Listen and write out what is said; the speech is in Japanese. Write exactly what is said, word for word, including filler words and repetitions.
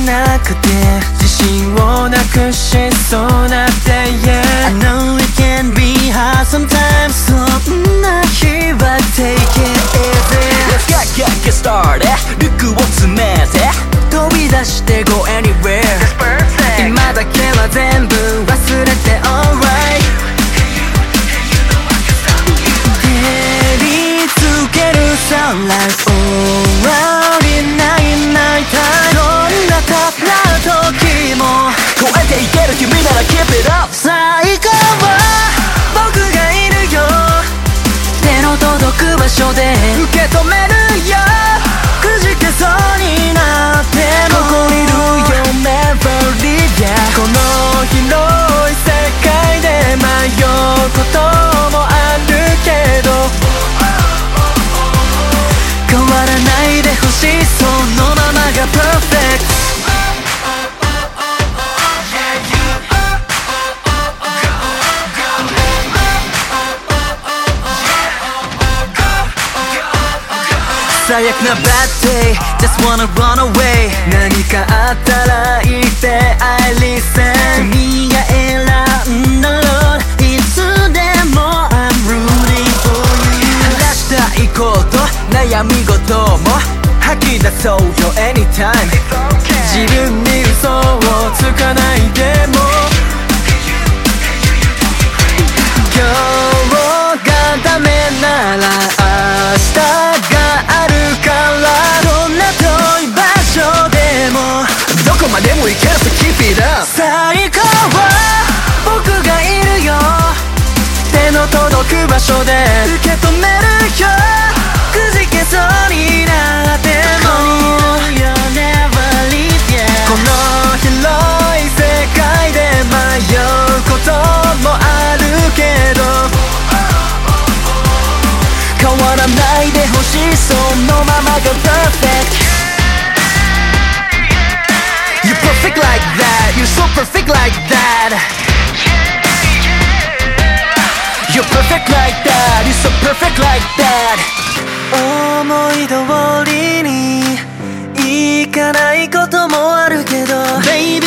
なくて自信をなくしそうな day yeah I know it can be hard sometimes そんな日は take it easy Let's get get get started ルックを詰めて飛び出して go anywhere 今だけは全部忘れて alright 照りつける sunlight all around in night night time どんなタフな時も超えていける君なら keep it up 最高は僕がいるよ手の届く場所で受け止めるよくじけそうになってもここいるよ never leave yeah この広い世界で迷うこともあるけど変わらないでほしいそのままが perfect最悪な bad day just wanna run away 何かあったら言って I listen 君が選んだ road いつでも I'm rooting for you 話したいこと悩み事も吐き出そうよ anytime 自分に嘘をつかないでも今日がダメなら明日があるからどんな遠い場所でもどこまでも行ける so keep it up 最高は僕がいるよ手の届く場所で受け止めるよくじけそうになっても You'll never leave yeah この広い世界で迷うこともあるけど変わらないでほしいそのままが perfect You're perfect like that You're so perfect like that You're perfect like that You're so perfect like that 思い通りにいかないこともあるけど Baby